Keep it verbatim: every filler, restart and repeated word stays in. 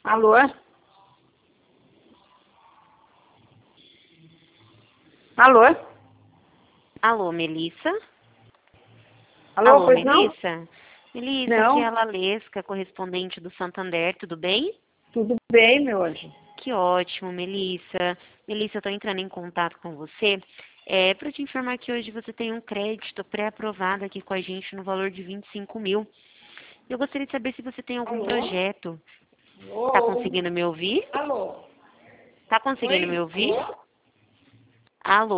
Alô? Alô? Alô, Melissa? Alô, Alô, pois não? Melissa? Melissa, Não? aqui é a Lalesca, correspondente do Santander, tudo bem? Tudo bem, meu anjo? Que ótimo, Melissa. Melissa, eu estou entrando em contato com você é, para te informar que hoje você tem um crédito pré-aprovado aqui com a gente no valor de vinte e cinco mil. Eu gostaria de saber se você tem algum Alô? projeto. Alô? Está conseguindo me ouvir? Alô? Está conseguindo me Oi? ouvir? Alô? Alô?